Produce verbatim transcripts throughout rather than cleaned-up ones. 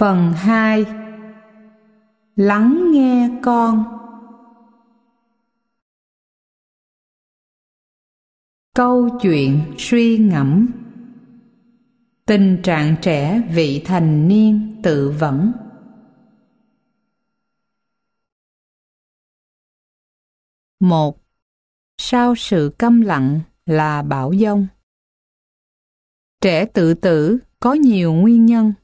Phần hai. Lắng nghe con. Câu chuyện suy ngẫm. Tình trạng trẻ vị thành niên tự vẫn. Một. Sau sự câm lặng là bão giông. Trẻ tự tử có nhiều nguyên nhân.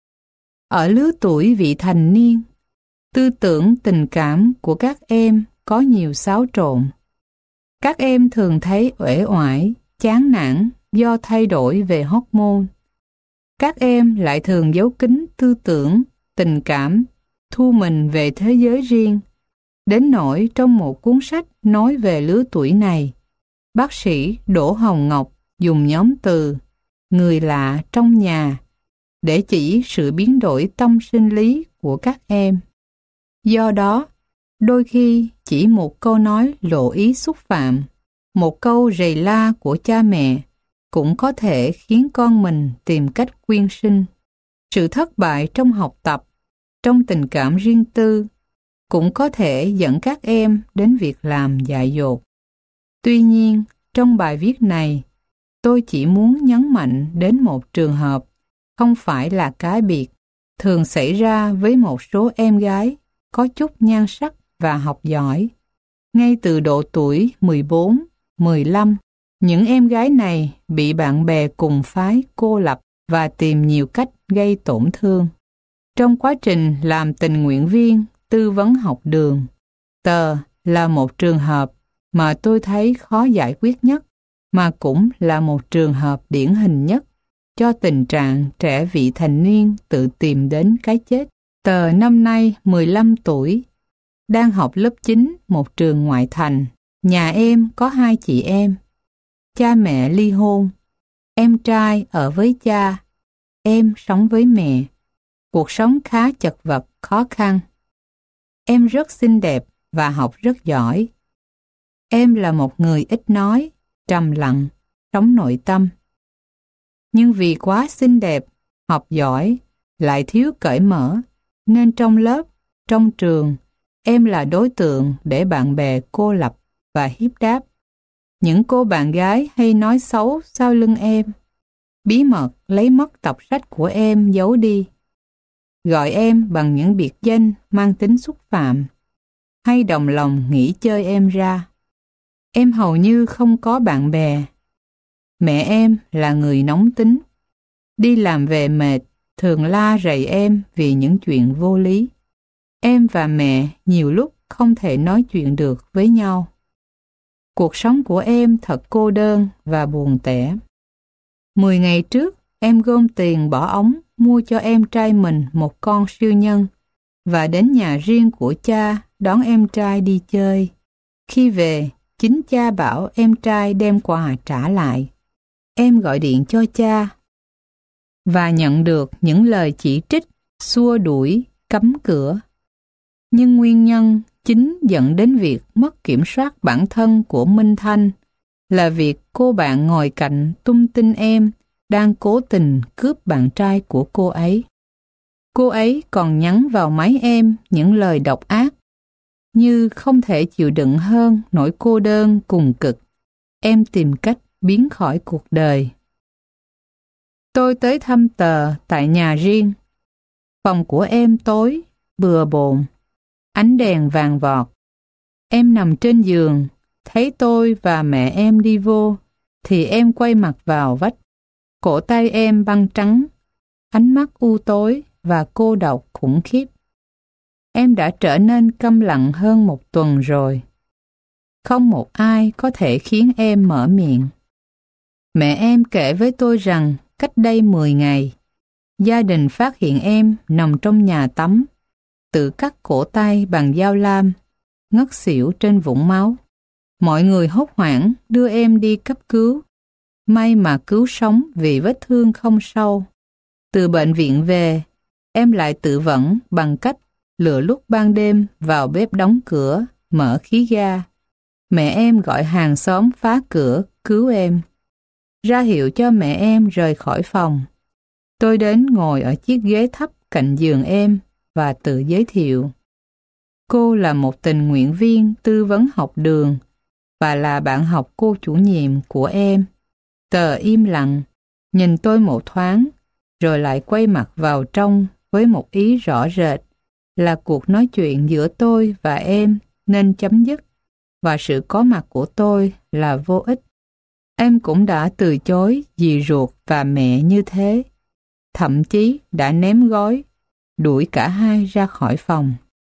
Ở lứa tuổi vị thành niên, tư tưởng tình cảm của các em có nhiều xáo trộn. Các em thường thấy uể oải, chán nản do thay đổi về hormone. Các em lại thường giấu kín tư tưởng, tình cảm, thu mình về thế giới riêng. Đến nỗi trong một cuốn sách nói về lứa tuổi này, bác sĩ Đỗ Hồng Ngọc dùng nhóm từ người lạ trong nhà để chỉ sự biến đổi tâm sinh lý của các em. Do đó, đôi khi chỉ một câu nói lộ ý xúc phạm, một câu rầy la của cha mẹ cũng có thể khiến con mình tìm cách quyên sinh. Sự thất bại trong học tập, trong tình cảm riêng tư cũng có thể dẫn các em đến việc làm dại dột. Tuy nhiên, trong bài viết này, tôi chỉ muốn nhấn mạnh đến một trường hợp không phải là cá biệt, thường xảy ra với một số em gái có chút nhan sắc và học giỏi. Ngay từ độ tuổi mười bốn, mười lăm, những em gái này bị bạn bè cùng phái cô lập và tìm nhiều cách gây tổn thương. Trong quá trình làm tình nguyện viên tư vấn học đường, tờ là một trường hợp mà tôi thấy khó giải quyết nhất, mà cũng là một trường hợp điển hình nhất cho tình trạng trẻ vị thành niên tự tìm đến cái chết. Tờ năm nay mười lăm tuổi, đang học lớp chín một trường ngoại thành. Nhà em có hai chị em. Cha mẹ ly hôn. Em trai ở với cha, em sống với mẹ. Cuộc sống khá chật vật, khó khăn. Em rất xinh đẹp và học rất giỏi. Em là một người ít nói, trầm lặng, sống nội tâm. Nhưng vì quá xinh đẹp, học giỏi, lại thiếu cởi mở, nên trong lớp, trong trường, em là đối tượng để bạn bè cô lập và hiếp đáp. Những cô bạn gái hay nói xấu sau lưng em, bí mật lấy mất tập sách của em giấu đi, gọi em bằng những biệt danh mang tính xúc phạm, hay đồng lòng nghĩ chơi em ra. Em hầu như không có bạn bè. Mẹ em là người nóng tính, đi làm về mệt, thường la rầy em vì những chuyện vô lý. Em và mẹ nhiều lúc không thể nói chuyện được với nhau. Cuộc sống của em thật cô đơn và buồn tẻ. Mười ngày trước, em gom tiền bỏ ống mua cho em trai mình một con siêu nhân và đến nhà riêng của cha đón em trai đi chơi. Khi về, chính cha bảo em trai đem quà trả lại. Em gọi điện cho cha và nhận được những lời chỉ trích, xua đuổi, cấm cửa. Nhưng nguyên nhân chính dẫn đến việc mất kiểm soát bản thân của Minh Thanh là việc cô bạn ngồi cạnh tung tin em đang cố tình cướp bạn trai của cô ấy. Cô ấy còn nhắn vào máy em những lời độc ác, như không thể chịu đựng hơn nỗi cô đơn cùng cực. Em tìm cách biến khỏi cuộc đời. Tôi tới thăm tờ tại nhà riêng. Phòng của em tối, bừa bộn, ánh đèn vàng vọt. Em nằm trên giường, thấy tôi và mẹ em đi vô, thì em quay mặt vào vách. Cổ tay em băng trắng, ánh mắt u tối và cô độc khủng khiếp. Em đã trở nên câm lặng hơn một tuần rồi. Không một ai có thể khiến em mở miệng. Mẹ em kể với tôi rằng cách đây mười ngày, gia đình phát hiện em nằm trong nhà tắm, tự cắt cổ tay bằng dao lam, ngất xỉu trên vũng máu. Mọi người hốt hoảng đưa em đi cấp cứu. May mà cứu sống vì vết thương không sâu. Từ bệnh viện về, em lại tự vẫn bằng cách lựa lúc ban đêm vào bếp đóng cửa, mở khí ga. Mẹ em gọi hàng xóm phá cửa cứu em, ra hiệu cho mẹ em rời khỏi phòng. Tôi đến ngồi ở chiếc ghế thấp cạnh giường em và tự giới thiệu. Cô là một tình nguyện viên tư vấn học đường và là bạn học cô chủ nhiệm của em. Tờ im lặng, nhìn tôi một thoáng, rồi lại quay mặt vào trong với một ý rõ rệt là cuộc nói chuyện giữa tôi và em nên chấm dứt và sự có mặt của tôi là vô ích. Em cũng đã từ chối dì ruột và mẹ như thế, thậm chí đã ném gói, đuổi cả hai ra khỏi phòng.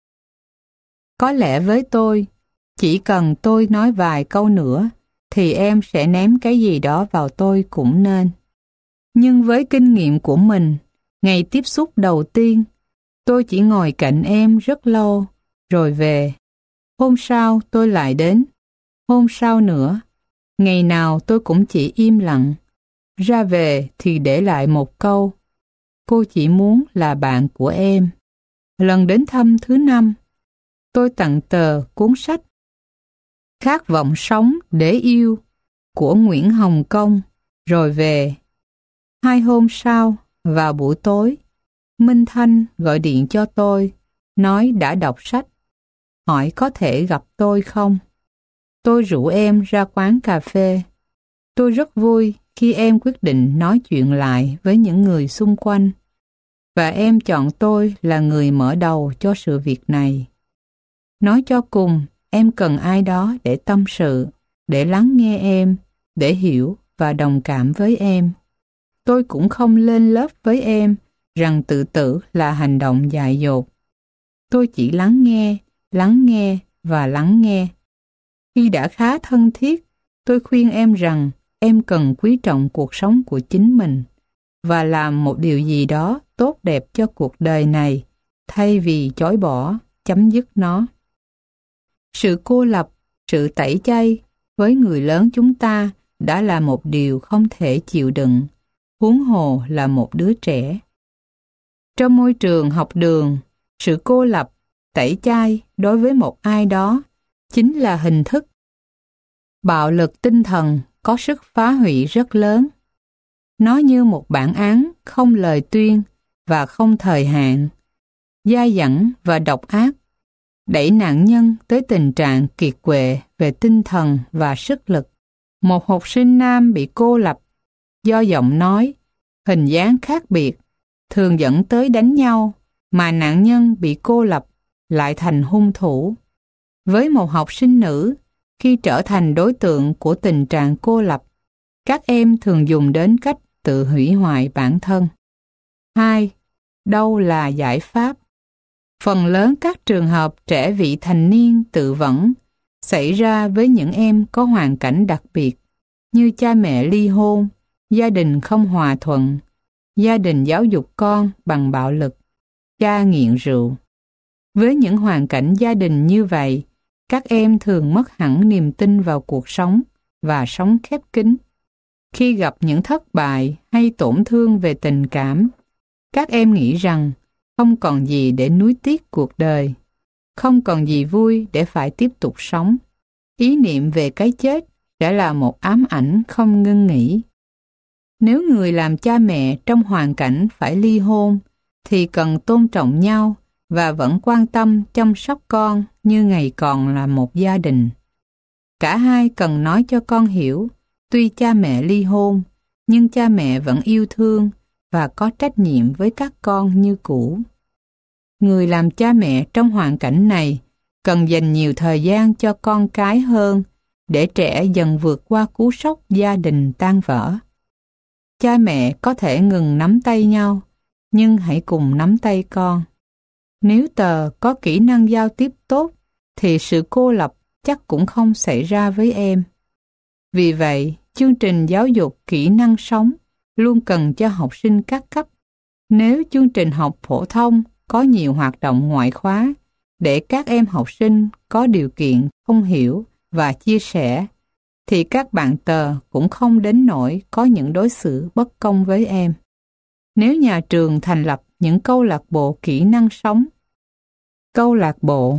Có lẽ với tôi, chỉ cần tôi nói vài câu nữa thì em sẽ ném cái gì đó vào tôi cũng nên. Nhưng với kinh nghiệm của mình, ngày tiếp xúc đầu tiên, tôi chỉ ngồi cạnh em rất lâu, rồi về. Hôm sau tôi lại đến, hôm sau nữa. Ngày nào tôi cũng chỉ im lặng. Ra về thì để lại một câu: cô chỉ muốn là bạn của em. Lần đến thăm thứ năm, tôi tặng tờ cuốn sách Khát vọng sống để yêu của Nguyễn Hồng Công, rồi về. Hai hôm sau, vào buổi tối, Minh Thanh gọi điện cho tôi, nói đã đọc sách, hỏi có thể gặp tôi không. Tôi rủ em ra quán cà phê. Tôi rất vui khi em quyết định nói chuyện lại với những người xung quanh, và em chọn tôi là người mở đầu cho sự việc này. Nói cho cùng, em cần ai đó để tâm sự, để lắng nghe em, để hiểu và đồng cảm với em. Tôi cũng không lên lớp với em rằng tự tử là hành động dại dột. Tôi chỉ lắng nghe, lắng nghe và lắng nghe. Khi đã khá thân thiết, tôi khuyên em rằng em cần quý trọng cuộc sống của chính mình và làm một điều gì đó tốt đẹp cho cuộc đời này thay vì chối bỏ, chấm dứt nó. Sự cô lập, sự tẩy chay với người lớn chúng ta đã là một điều không thể chịu đựng, huống hồ là một đứa trẻ. Trong môi trường học đường, sự cô lập, tẩy chay đối với một ai đó chính là hình thức bạo lực tinh thần có sức phá hủy rất lớn. Nó như một bản án không lời tuyên và không thời hạn, dai dẳng và độc ác, đẩy nạn nhân tới tình trạng kiệt quệ về tinh thần và sức lực. Một học sinh nam bị cô lập do giọng nói, hình dáng khác biệt, thường dẫn tới đánh nhau, mà nạn nhân bị cô lập lại thành hung thủ. Với một học sinh nữ, khi trở thành đối tượng của tình trạng cô lập, các em thường dùng đến cách tự hủy hoại bản thân. Hai, đâu là giải pháp? Phần lớn các trường hợp trẻ vị thành niên tự vẫn xảy ra với những em có hoàn cảnh đặc biệt như cha mẹ ly hôn, gia đình không hòa thuận, gia đình giáo dục con bằng bạo lực, cha nghiện rượu. Với những hoàn cảnh gia đình như vậy, các em thường mất hẳn niềm tin vào cuộc sống và sống khép kín. Khi gặp những thất bại hay tổn thương về tình cảm, các em nghĩ rằng không còn gì để nuối tiếc cuộc đời, không còn gì vui để phải tiếp tục sống. Ý niệm về cái chết sẽ là một ám ảnh không ngưng nghỉ. Nếu người làm cha mẹ trong hoàn cảnh phải ly hôn, thì cần tôn trọng nhau và vẫn quan tâm chăm sóc con như ngày còn là một gia đình. Cả hai cần nói cho con hiểu, tuy cha mẹ ly hôn, nhưng cha mẹ vẫn yêu thương và có trách nhiệm với các con như cũ. Người làm cha mẹ trong hoàn cảnh này cần dành nhiều thời gian cho con cái hơn để trẻ dần vượt qua cú sốc gia đình tan vỡ. Cha mẹ có thể ngừng nắm tay nhau, nhưng hãy cùng nắm tay con. Nếu tờ có kỹ năng giao tiếp tốt, thì sự cô lập chắc cũng không xảy ra với em. Vì vậy, chương trình giáo dục kỹ năng sống luôn cần cho học sinh các cấp. Nếu chương trình học phổ thông có nhiều hoạt động ngoại khóa để các em học sinh có điều kiện thông hiểu và chia sẻ, thì các bạn tờ cũng không đến nỗi có những đối xử bất công với em. Nếu nhà trường thành lập những câu lạc bộ kỹ năng sống, câu lạc bộ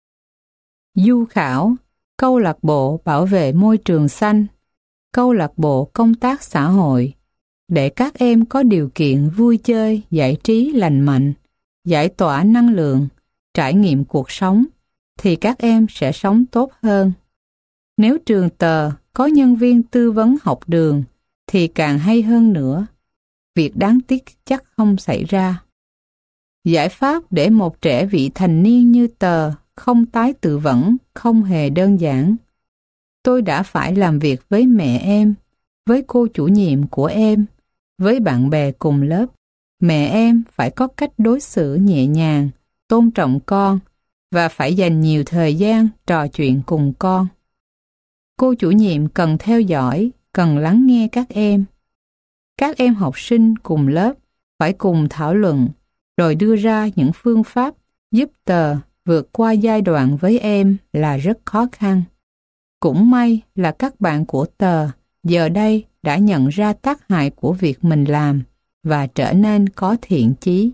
du khảo, câu lạc bộ bảo vệ môi trường xanh, câu lạc bộ công tác xã hội, để các em có điều kiện vui chơi, giải trí lành mạnh giải tỏa năng lượng, trải nghiệm cuộc sống, thì các em sẽ sống tốt hơn. Nếu trường tờ có nhân viên tư vấn học đường, thì càng hay hơn nữa. Việc đáng tiếc chắc không xảy ra. Giải pháp để một trẻ vị thành niên như tờ không tái tự vẫn không hề đơn giản. Tôi đã phải làm việc với mẹ em, với cô chủ nhiệm của em, với bạn bè cùng lớp. Mẹ em phải có cách đối xử nhẹ nhàng, tôn trọng con và phải dành nhiều thời gian trò chuyện cùng con. Cô chủ nhiệm cần theo dõi, cần lắng nghe các em. Các em học sinh cùng lớp phải cùng thảo luận, rồi đưa ra những phương pháp giúp tờ vượt qua giai đoạn với em là rất khó khăn. Cũng may là các bạn của tờ giờ đây đã nhận ra tác hại của việc mình làm và trở nên có thiện chí.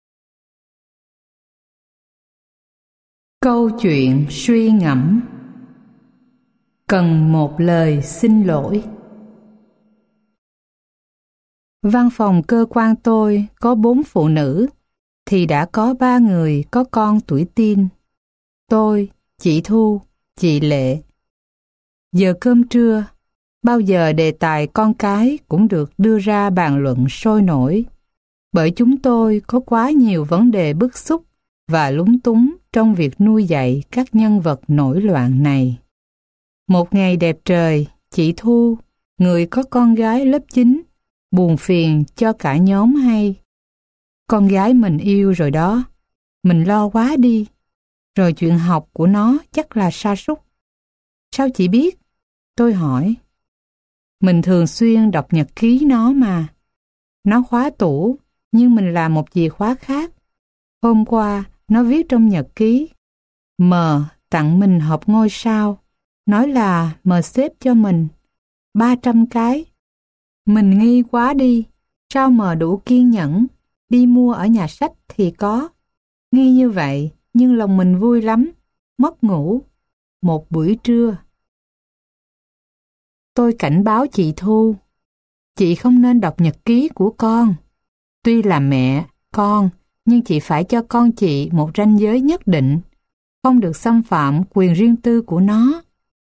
Câu chuyện suy ngẫm. Cần một lời xin lỗi. Văn phòng cơ quan tôi có bốn phụ nữ, thì đã có ba người có con tuổi teen. Tôi, chị Thu, chị Lệ. Giờ cơm trưa, bao giờ đề tài con cái cũng được đưa ra bàn luận sôi nổi, bởi chúng tôi có quá nhiều vấn đề bức xúc và lúng túng trong việc nuôi dạy các nhân vật nổi loạn này. Một ngày đẹp trời, chị Thu, người có con gái lớp chín, buồn phiền cho cả nhóm hay: con gái mình yêu rồi đó, mình lo quá đi, rồi chuyện học của nó chắc là sa sút. Sao chị biết? Tôi hỏi. Mình thường xuyên đọc nhật ký nó mà. Nó khóa tủ, nhưng mình làm một chìa khóa khác. Hôm qua, nó viết trong nhật ký: M tặng mình hộp ngôi sao, nói là M xếp cho mình ba trăm cái. Mình nghi quá đi, sao M đủ kiên nhẫn, đi mua ở nhà sách thì có. Nghi như vậy, nhưng lòng mình vui lắm, mất ngủ. Một buổi trưa, tôi cảnh báo chị Thu, chị không nên đọc nhật ký của con. Tuy là mẹ, con, nhưng chị phải cho con chị một ranh giới nhất định, không được xâm phạm quyền riêng tư của nó.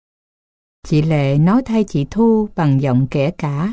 Chị Lệ nói thay chị Thu bằng giọng kẻ cả.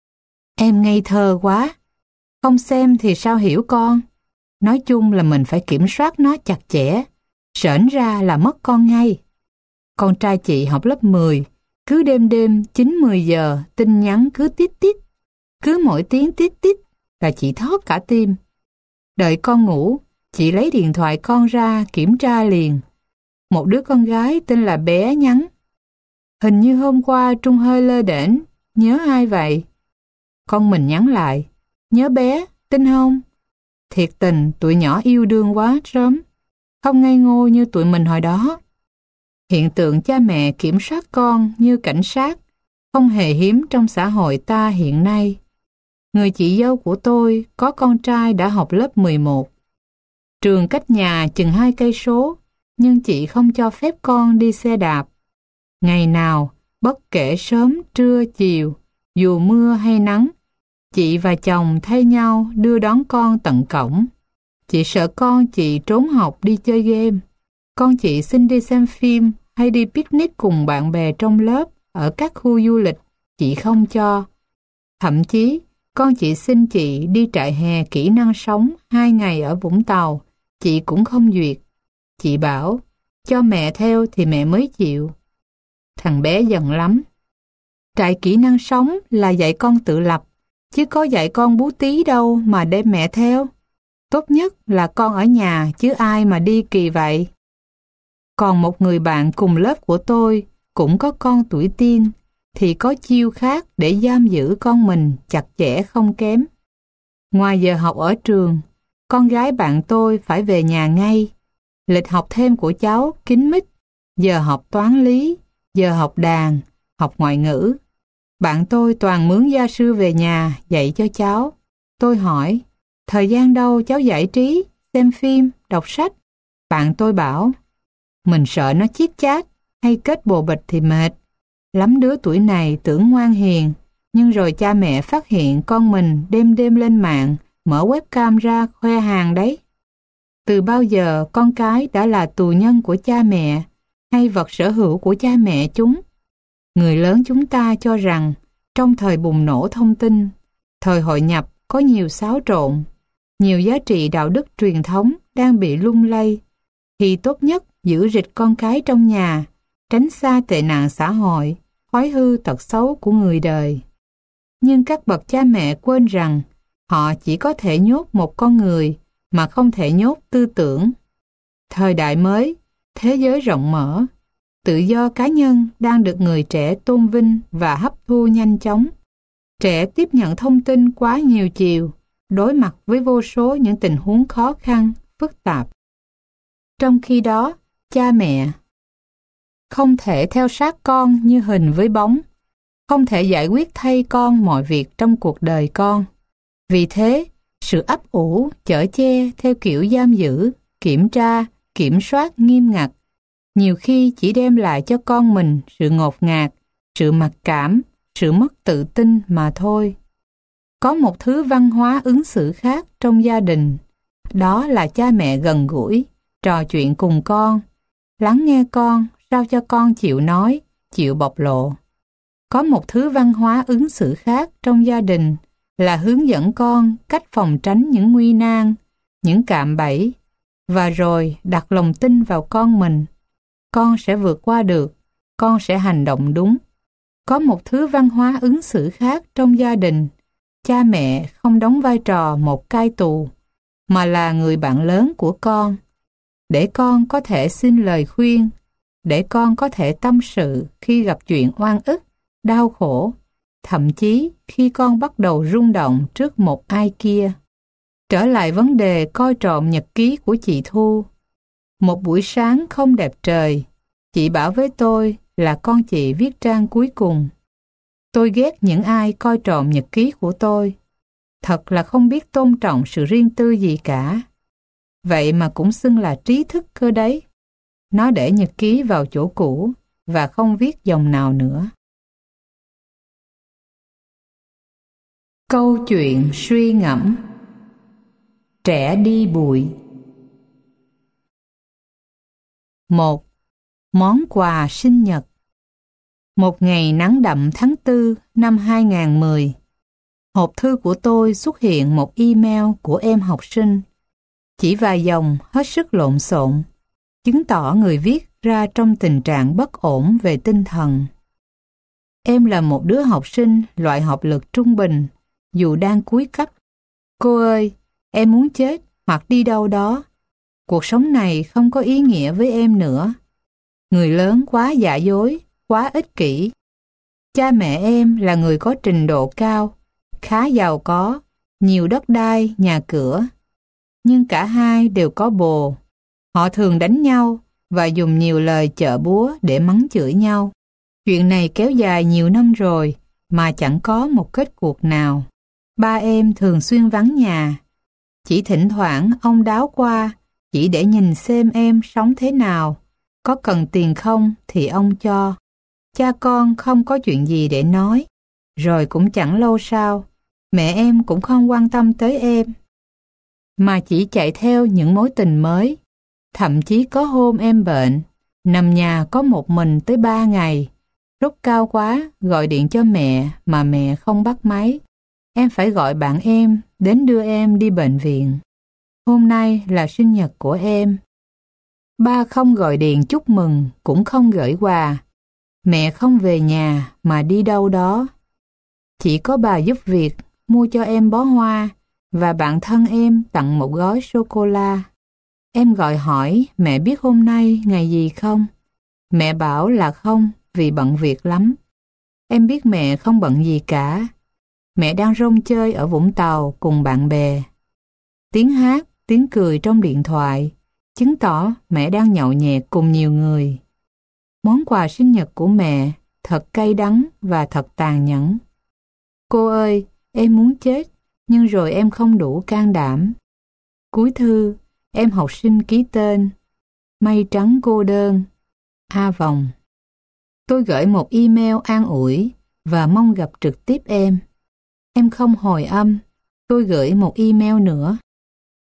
Em ngây thơ quá, không xem thì sao hiểu con. Nói chung là mình phải kiểm soát nó chặt chẽ, sởn ra là mất con ngay. Con trai chị học lớp mười, cứ đêm đêm chín mười giờ tin nhắn cứ tít tít, cứ mỗi tiếng tít tít là chị thót cả tim. Đợi con ngủ, chị lấy điện thoại con ra kiểm tra liền. Một đứa con gái tên là Bé nhắn: hình như hôm qua Trung hơi lơ đễnh, nhớ ai vậy? Con mình nhắn lại: nhớ Bé, tin không? Thiệt tình tụi nhỏ yêu đương quá sớm, không ngây ngô như tụi mình hồi đó. Hiện tượng cha mẹ kiểm soát con như cảnh sát không hề hiếm trong xã hội ta hiện nay. Người chị dâu của tôi có con trai đã học lớp mười một. Trường cách nhà chừng hai cây số, nhưng chị không cho phép con đi xe đạp. Ngày nào, bất kể sớm, trưa, chiều, dù mưa hay nắng, chị và chồng thay nhau đưa đón con tận cổng. Chị sợ con chị trốn học đi chơi game. Con chị xin đi xem phim hay đi picnic cùng bạn bè trong lớp ở các khu du lịch, chị không cho. Thậm chí, con chị xin chị đi trại hè kỹ năng sống hai ngày ở Vũng Tàu, chị cũng không duyệt. Chị bảo, cho mẹ theo thì mẹ mới chịu. Thằng bé giận lắm. Trại kỹ năng sống là dạy con tự lập, chứ có dạy con bú tí đâu mà đem mẹ theo. Tốt nhất là con ở nhà chứ ai mà đi kỳ vậy. Còn một người bạn cùng lớp của tôi cũng có con tuổi teen, thì có chiêu khác để giam giữ con mình chặt chẽ không kém. Ngoài giờ học ở trường, con gái bạn tôi phải về nhà ngay. Lịch học thêm của cháu kín mít, giờ học toán lý, giờ học đàn, học ngoại ngữ. Bạn tôi toàn mướn gia sư về nhà dạy cho cháu. Tôi hỏi, thời gian đâu cháu giải trí, xem phim, đọc sách? Bạn tôi bảo, mình sợ nó chiết chát hay kết bồ bịch thì mệt. Lắm đứa tuổi này tưởng ngoan hiền, nhưng rồi cha mẹ phát hiện con mình đêm đêm lên mạng, mở webcam ra khoe hàng đấy. Từ bao giờ con cái đã là tù nhân của cha mẹ hay vật sở hữu của cha mẹ chúng? Người lớn chúng ta cho rằng trong thời bùng nổ thông tin, thời hội nhập có nhiều xáo trộn, nhiều giá trị đạo đức truyền thống đang bị lung lay, thì tốt nhất giữ rịch con cái trong nhà, tránh xa tệ nạn xã hội, thói hư tật xấu của người đời. Nhưng các bậc cha mẹ quên rằng họ chỉ có thể nhốt một con người mà không thể nhốt tư tưởng. Thời đại mới, thế giới rộng mở, tự do cá nhân đang được người trẻ tôn vinh và hấp thu nhanh chóng. Trẻ tiếp nhận thông tin quá nhiều chiều, đối mặt với vô số những tình huống khó khăn, phức tạp. Trong khi đó, cha mẹ không thể theo sát con như hình với bóng, không thể giải quyết thay con mọi việc trong cuộc đời con. Vì thế, sự ấp ủ, chở che theo kiểu giam giữ, kiểm tra, kiểm soát nghiêm ngặt, nhiều khi chỉ đem lại cho con mình sự ngột ngạt, sự mặc cảm, sự mất tự tin mà thôi. Có một thứ văn hóa ứng xử khác trong gia đình, đó là cha mẹ gần gũi, trò chuyện cùng con, lắng nghe con sao cho con chịu nói, chịu bộc lộ. Có một thứ văn hóa ứng xử khác trong gia đình là hướng dẫn con cách phòng tránh những nguy nan, những cạm bẫy, và rồi đặt lòng tin vào con mình. Con sẽ vượt qua được, con sẽ hành động đúng. Có một thứ văn hóa ứng xử khác trong gia đình, cha mẹ không đóng vai trò một cai tù, mà là người bạn lớn của con, để con có thể xin lời khuyên, để con có thể tâm sự khi gặp chuyện oan ức, đau khổ, thậm chí khi con bắt đầu rung động trước một ai kia. Trở lại vấn đề coi trộm nhật ký của chị Thu. Một buổi sáng không đẹp trời, chị bảo với tôi là con chị viết trang cuối cùng. Tôi ghét những ai coi trộm nhật ký của tôi. Thật là không biết tôn trọng sự riêng tư gì cả. Vậy mà cũng xưng là trí thức cơ đấy. Nó để nhật ký vào chỗ cũ và không viết dòng nào nữa. Câu chuyện suy ngẫm. Trẻ đi bụi. Một. Món quà sinh nhật. Một ngày nắng đậm tháng tư năm hai nghìn không trăm mười, hộp thư của tôi xuất hiện một email của em học sinh. Chỉ vài dòng hết sức lộn xộn, chứng tỏ người viết ra trong tình trạng bất ổn về tinh thần. Em là một đứa học sinh loại học lực trung bình, dù đang cuối cấp. Cô ơi, em muốn chết hoặc đi đâu đó. Cuộc sống này không có ý nghĩa với em nữa. Người lớn quá giả dối, quá ích kỷ. Cha mẹ em là người có trình độ cao, khá giàu có, nhiều đất đai, nhà cửa. Nhưng cả hai đều có bồ. Họ thường đánh nhau và dùng nhiều lời chợ búa để mắng chửi nhau. Chuyện này kéo dài nhiều năm rồi mà chẳng có một kết cuộc nào. Ba em thường xuyên vắng nhà. Chỉ thỉnh thoảng ông đáo qua, chỉ để nhìn xem em sống thế nào. Có cần tiền không thì ông cho. Cha con không có chuyện gì để nói. Rồi cũng chẳng lâu sau, mẹ em cũng không quan tâm tới em, mà chỉ chạy theo những mối tình mới. Thậm chí có hôm em bệnh, nằm nhà có một mình tới ba ngày. Sốt cao quá, gọi điện cho mẹ mà mẹ không bắt máy. Em phải gọi bạn em đến đưa em đi bệnh viện. Hôm nay là sinh nhật của em. Ba không gọi điện chúc mừng, cũng không gửi quà. Mẹ không về nhà mà đi đâu đó. Chỉ có bà giúp việc mua cho em bó hoa và bạn thân em tặng một gói sô-cô-la. Em gọi hỏi mẹ biết hôm nay ngày gì không? Mẹ bảo là không vì bận việc lắm. Em biết mẹ không bận gì cả. Mẹ đang rong chơi ở Vũng Tàu cùng bạn bè. Tiếng hát, tiếng cười trong điện thoại chứng tỏ mẹ đang nhậu nhẹt cùng nhiều người. Món quà sinh nhật của mẹ thật cay đắng và thật tàn nhẫn. Cô ơi, em muốn chết, nhưng rồi em không đủ can đảm. Cuối thư, em học sinh ký tên Mây trắng cô đơn, A Vòng. Tôi gửi một email an ủi và mong gặp trực tiếp em. Em không hồi âm, tôi gửi một email nữa.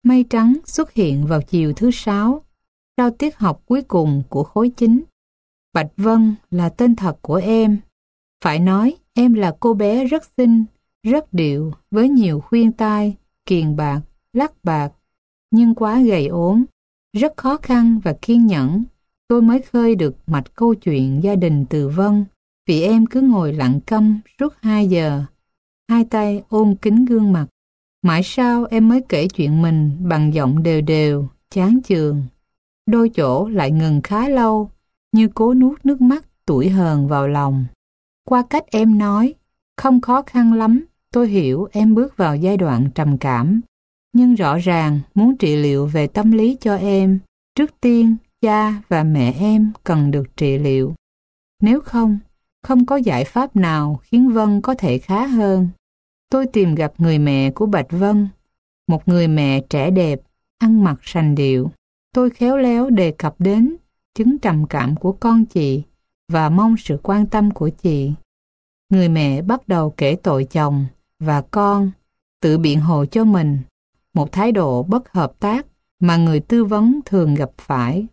Mây trắng xuất hiện vào chiều thứ sáu, sau tiết học cuối cùng của khối chính. Bạch Vân là tên thật của em. Phải nói em là cô bé rất xinh, rất điệu, với nhiều khuyên tai, kiền bạc, lắc bạc, nhưng quá gầy ốm, rất khó khăn và kiên nhẫn. Tôi mới khơi được mạch câu chuyện gia đình từ Vân, vì em cứ ngồi lặng câm suốt hai giờ, hai tay ôm kín gương mặt. Mãi sau em mới kể chuyện mình bằng giọng đều đều, chán chường. Đôi chỗ lại ngừng khá lâu, như cố nuốt nước mắt tủi hờn vào lòng. Qua cách em nói, không khó khăn lắm, tôi hiểu em bước vào giai đoạn trầm cảm. Nhưng rõ ràng muốn trị liệu về tâm lý cho em, trước tiên cha và mẹ em cần được trị liệu. Nếu không, không có giải pháp nào khiến Vân có thể khá hơn. Tôi tìm gặp người mẹ của Bạch Vân, một người mẹ trẻ đẹp, ăn mặc sành điệu. Tôi khéo léo đề cập đến chứng trầm cảm của con chị và mong sự quan tâm của chị. Người mẹ bắt đầu kể tội chồng và con, tự biện hộ cho mình, một thái độ bất hợp tác mà người tư vấn thường gặp phải.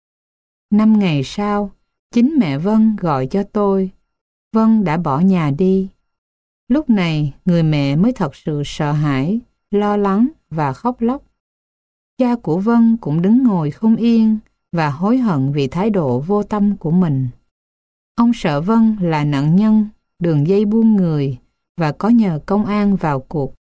Năm ngày sau, chính mẹ Vân gọi cho tôi. Vân đã bỏ nhà đi. Lúc này, người mẹ mới thật sự sợ hãi, lo lắng và khóc lóc. Cha của Vân cũng đứng ngồi không yên và hối hận vì thái độ vô tâm của mình. Ông sợ Vân là nạn nhân đường dây buôn người và có nhờ công an vào cuộc.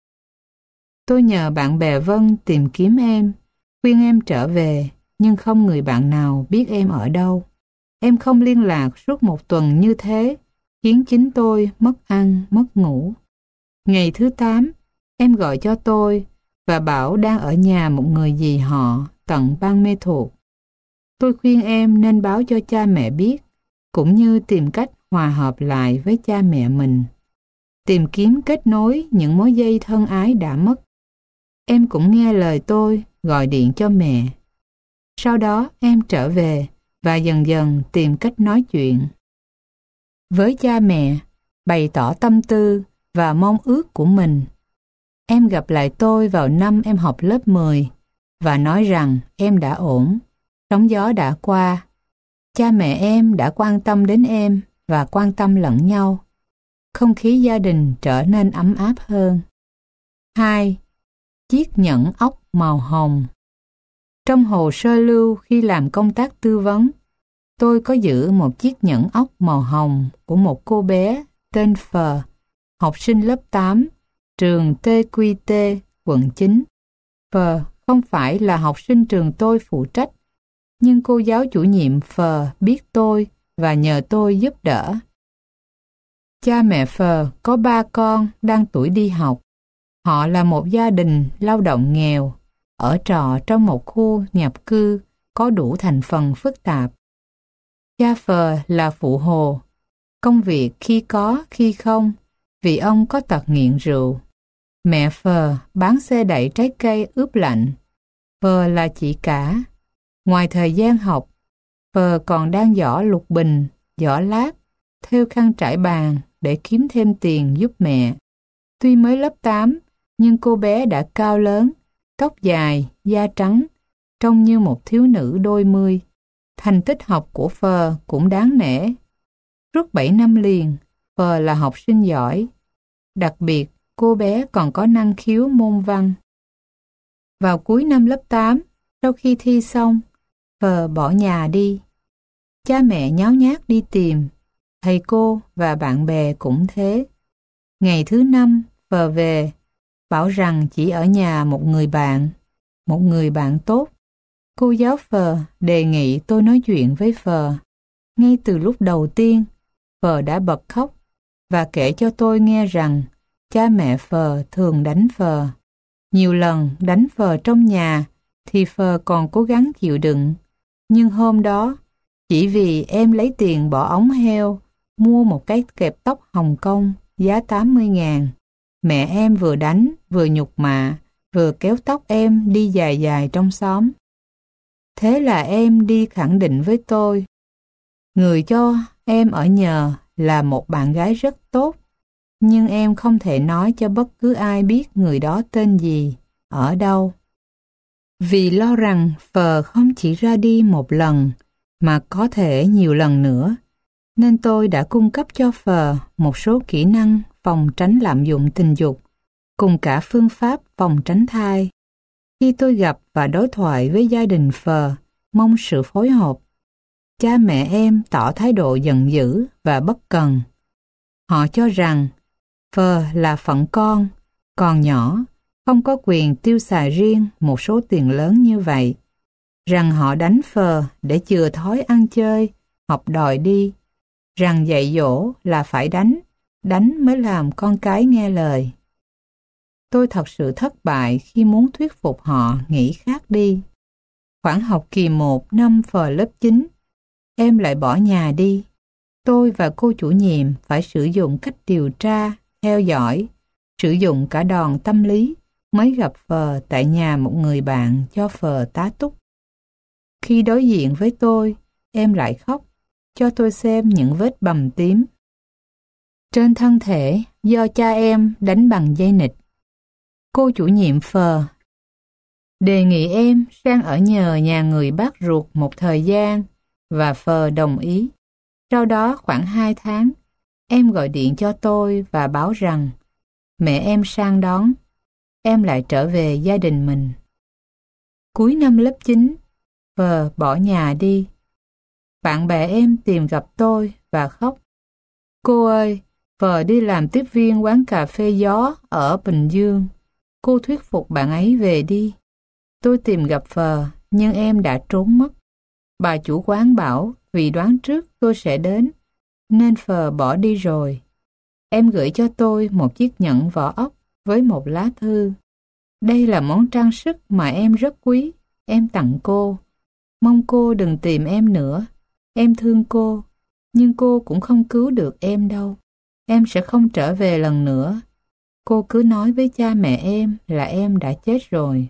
Tôi nhờ bạn bè Vân tìm kiếm em, khuyên em trở về, nhưng không người bạn nào biết em ở đâu. Em không liên lạc suốt một tuần như thế, khiến chính tôi mất ăn, mất ngủ. Ngày thứ tám, em gọi cho tôi và bảo đang ở nhà một người dì họ tận Ban Mê Thuột. Tôi khuyên em nên báo cho cha mẹ biết, cũng như tìm cách hòa hợp lại với cha mẹ mình, tìm kiếm kết nối những mối dây thân ái đã mất. Em cũng nghe lời tôi gọi điện cho mẹ. Sau đó em trở về và dần dần tìm cách nói chuyện với cha mẹ, bày tỏ tâm tư và mong ước của mình. Em gặp lại tôi vào năm em học lớp mười và nói rằng em đã ổn, sóng gió đã qua. Cha mẹ em đã quan tâm đến em và quan tâm lẫn nhau. Không khí gia đình trở nên ấm áp hơn. hai. Chiếc nhẫn ốc màu hồng. Trong hồ sơ lưu khi làm công tác tư vấn, tôi có giữ một chiếc nhẫn ốc màu hồng của một cô bé tên Phờ, học sinh lớp tám, trường tê quy tê, quận chín. Phờ không phải là học sinh trường tôi phụ trách, nhưng cô giáo chủ nhiệm Phờ biết tôi và nhờ tôi giúp đỡ. Cha mẹ Phờ có ba con đang tuổi đi học. Họ là một gia đình lao động nghèo, ở trọ trong một khu nhập cư có đủ thành phần phức tạp. Cha Phờ là phụ hồ, công việc khi có khi không, vì ông có tật nghiện rượu. Mẹ Phờ bán xe đẩy trái cây ướp lạnh. Phờ là chị cả. Ngoài thời gian học, Phờ còn đang giỏ lục bình, giỏ lát, thêu khăn trải bàn để kiếm thêm tiền giúp mẹ. Tuy mới lớp tám, nhưng cô bé đã cao lớn, tóc dài, da trắng, trông như một thiếu nữ đôi mươi. Thành tích học của Phờ cũng đáng nể. Suốt bảy năm liền, Phờ là học sinh giỏi. Đặc biệt, cô bé còn có năng khiếu môn văn. Vào cuối năm lớp tám, sau khi thi xong, Phờ bỏ nhà đi. Cha mẹ nháo nhác đi tìm, thầy cô và bạn bè cũng thế. Ngày thứ năm, Phờ về, bảo rằng chỉ ở nhà một người bạn, một người bạn tốt. Cô giáo Phờ đề nghị tôi nói chuyện với Phờ. Ngay từ lúc đầu tiên, Phờ đã bật khóc và kể cho tôi nghe rằng cha mẹ Phờ thường đánh Phờ. Nhiều lần đánh Phờ trong nhà thì Phờ còn cố gắng chịu đựng. Nhưng hôm đó, chỉ vì em lấy tiền bỏ ống heo mua một cái kẹp tóc Hồng Kông giá tám mươi ngàn, mẹ em vừa đánh vừa nhục mạ, vừa kéo tóc em đi dài dài trong xóm. Thế là em đi khẳng định với tôi, người cho em ở nhờ là một bạn gái rất tốt, nhưng em không thể nói cho bất cứ ai biết người đó tên gì, ở đâu. Vì lo rằng phờ không chỉ ra đi một lần mà có thể nhiều lần nữa, nên tôi đã cung cấp cho phờ một số kỹ năng phòng tránh lạm dụng tình dục, cùng cả phương pháp phòng tránh thai. Khi tôi gặp và đối thoại với gia đình phờ, mong sự phối hợp, cha mẹ em tỏ thái độ giận dữ và bất cần. Họ cho rằng phờ là phận con, còn nhỏ, không có quyền tiêu xài riêng một số tiền lớn như vậy, rằng họ đánh phờ để chừa thói ăn chơi, học đòi đi, rằng dạy dỗ là phải đánh, đánh mới làm con cái nghe lời. Tôi thật sự thất bại khi muốn thuyết phục họ nghĩ khác đi. Khoảng học kỳ một năm phờ lớp chín, em lại bỏ nhà đi. Tôi và cô chủ nhiệm phải sử dụng cách điều tra, theo dõi, sử dụng cả đòn tâm lý mới gặp phờ tại nhà một người bạn cho phờ tá túc. Khi đối diện với tôi, em lại khóc, cho tôi xem những vết bầm tím trên thân thể do cha em đánh bằng dây nịt. Cô chủ nhiệm phờ đề nghị em sang ở nhờ nhà người bác ruột một thời gian và phờ đồng ý. Sau đó khoảng hai tháng, em gọi điện cho tôi và báo rằng mẹ em sang đón, em lại trở về gia đình mình. Cuối năm lớp chín, phờ bỏ nhà đi. Bạn bè em tìm gặp tôi và khóc. Cô ơi, phờ đi làm tiếp viên quán cà phê gió ở Bình Dương. Cô thuyết phục bạn ấy về đi. Tôi tìm gặp phờ, nhưng em đã trốn mất. Bà chủ quán bảo vì đoán trước tôi sẽ đến, nên phờ bỏ đi rồi. Em gửi cho tôi một chiếc nhẫn vỏ ốc với một lá thư. Đây là món trang sức mà em rất quý, em tặng cô. Mong cô đừng tìm em nữa. Em thương cô, nhưng cô cũng không cứu được em đâu. Em sẽ không trở về lần nữa. Cô cứ nói với cha mẹ em là em đã chết rồi.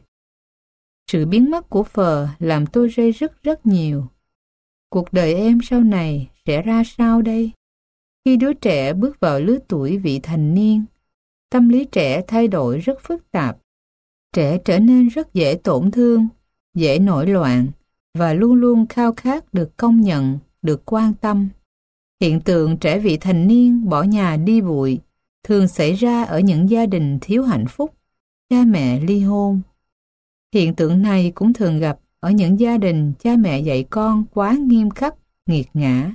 Sự biến mất của phờ làm tôi rây rứt rất nhiều. Cuộc đời em sau này sẽ ra sao đây? Khi đứa trẻ bước vào lứa tuổi vị thành niên, tâm lý trẻ thay đổi rất phức tạp. Trẻ trở nên rất dễ tổn thương, dễ nổi loạn và luôn luôn khao khát được công nhận, được quan tâm. Hiện tượng trẻ vị thành niên bỏ nhà đi bụi thường xảy ra ở những gia đình thiếu hạnh phúc, cha mẹ ly hôn. Hiện tượng này cũng thường gặp ở những gia đình cha mẹ dạy con quá nghiêm khắc, nghiệt ngã.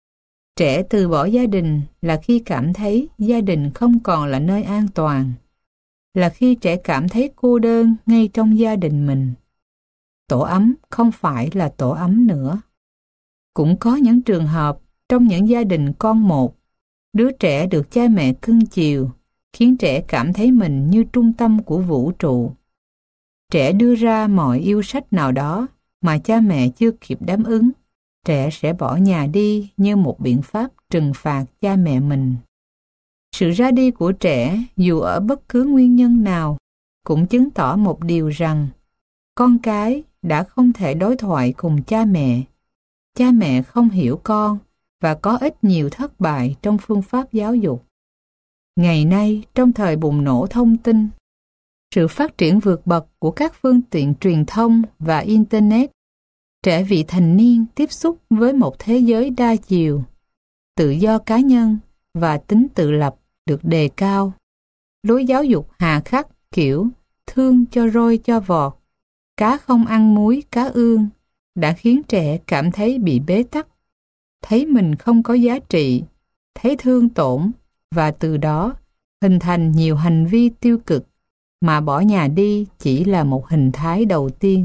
Trẻ từ bỏ gia đình là khi cảm thấy gia đình không còn là nơi an toàn, là khi trẻ cảm thấy cô đơn ngay trong gia đình mình. Tổ ấm không phải là tổ ấm nữa. Cũng có những trường hợp trong những gia đình con một, đứa trẻ được cha mẹ cưng chiều, khiến trẻ cảm thấy mình như trung tâm của vũ trụ. Trẻ đưa ra mọi yêu sách nào đó mà cha mẹ chưa kịp đáp ứng, trẻ sẽ bỏ nhà đi như một biện pháp trừng phạt cha mẹ mình. Sự ra đi của trẻ, dù ở bất cứ nguyên nhân nào, cũng chứng tỏ một điều rằng con cái đã không thể đối thoại cùng cha mẹ. Cha mẹ không hiểu con và có ít nhiều thất bại trong phương pháp giáo dục. Ngày nay, trong thời bùng nổ thông tin, sự phát triển vượt bậc của các phương tiện truyền thông và Internet, trẻ vị thành niên tiếp xúc với một thế giới đa chiều. Tự do cá nhân và tính tự lập được đề cao. Lối giáo dục hà khắc kiểu thương cho roi cho vọt, cá không ăn muối cá ương đã khiến trẻ cảm thấy bị bế tắc, thấy mình không có giá trị, thấy thương tổn và từ đó hình thành nhiều hành vi tiêu cực mà bỏ nhà đi chỉ là một hình thái đầu tiên.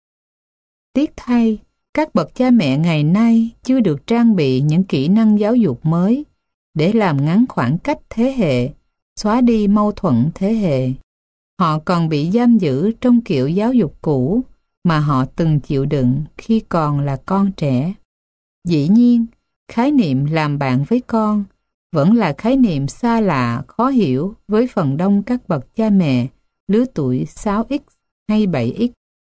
Tiếc thay, các bậc cha mẹ ngày nay chưa được trang bị những kỹ năng giáo dục mới để làm ngắn khoảng cách thế hệ, xóa đi mâu thuẫn thế hệ. Họ còn bị giam giữ trong kiểu giáo dục cũ mà họ từng chịu đựng khi còn là con trẻ. Dĩ nhiên, khái niệm làm bạn với con vẫn là khái niệm xa lạ, khó hiểu với phần đông các bậc cha mẹ lứa tuổi sáu x hay bảy x.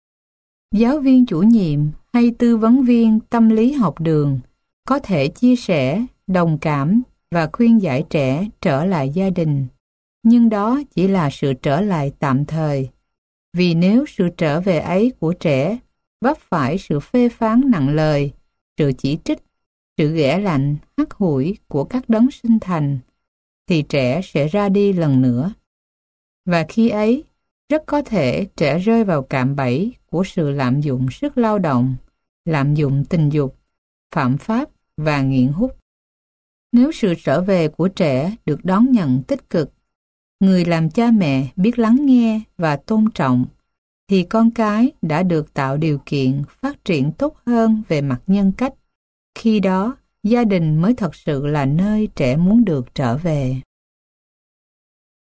Giáo viên chủ nhiệm hay tư vấn viên tâm lý học đường có thể chia sẻ, đồng cảm và khuyên giải trẻ trở lại gia đình, nhưng đó chỉ là sự trở lại tạm thời. Vì nếu sự trở về ấy của trẻ vấp phải sự phê phán nặng lời, sự chỉ trích, sự ghẻ lạnh, hắt hủi của các đấng sinh thành, thì trẻ sẽ ra đi lần nữa. Và khi ấy, rất có thể trẻ rơi vào cạm bẫy của sự lạm dụng sức lao động, lạm dụng tình dục, phạm pháp và nghiện hút. Nếu sự trở về của trẻ được đón nhận tích cực, người làm cha mẹ biết lắng nghe và tôn trọng, thì con cái đã được tạo điều kiện phát triển tốt hơn về mặt nhân cách. Khi đó, gia đình mới thật sự là nơi trẻ muốn được trở về.